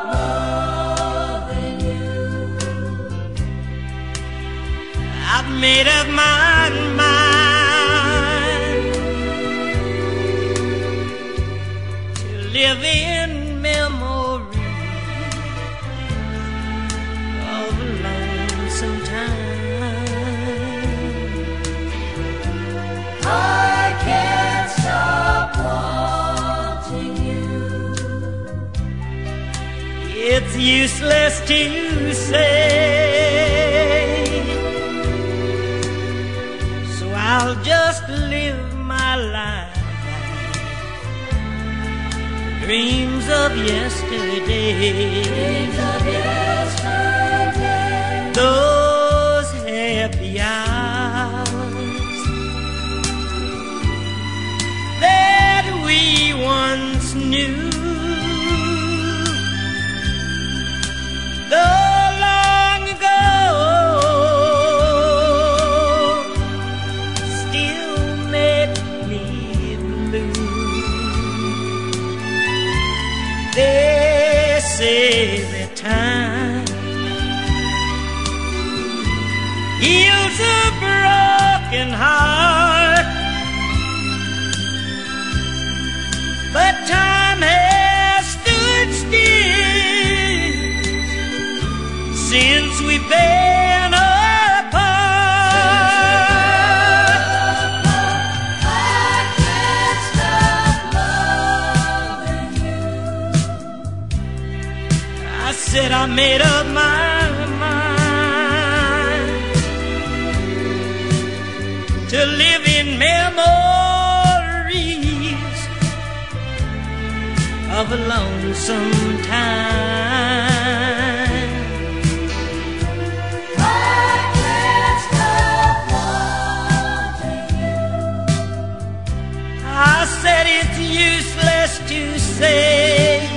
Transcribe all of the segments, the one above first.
loving you. I've made up my mind to live in memory of a lonesome time. I can't stop wanting you. It's useless to say, so I'll just live my life. Dreams of yesterday, Dreams of yesterday. those happy hours that we once knew. Though long ago, still make me blue. They say that time heals a broken heart, but time has stood still since we've been apart. I can't stop loving you. I said I made up my mind to live in memories of a lonesome time. I can't stop wanting you. I said it's useless to say,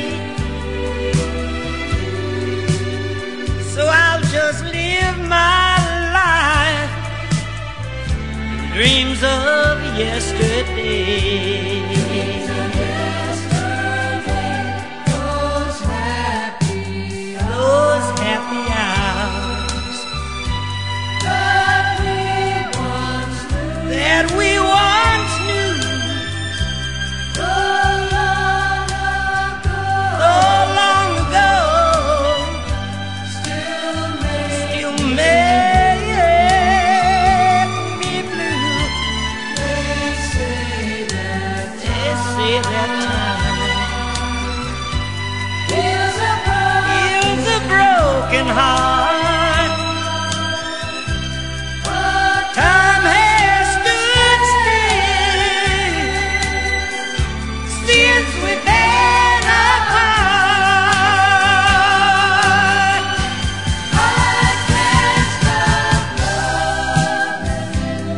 so I'll just live my life in dreams of yesterday. Dreams of yesterday. Those happy Those happy hours that we once knew. that we once knew. So long ago. So long ago, Still make still make me blue. they say that They say that time heals a heals a broken heart. broken Time has stood still since we've been apart. I can't stop loving you.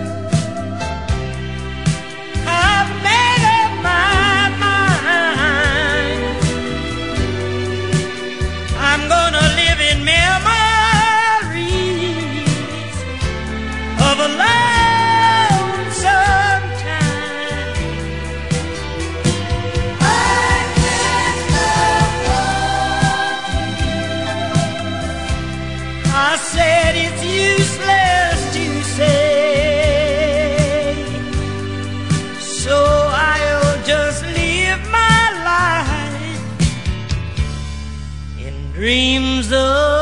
I've made up my mind. I'm gonna live in memories of a lonesome time. I can't stop wanting you. I said it's useless to say, so I'll just live my life in dreams of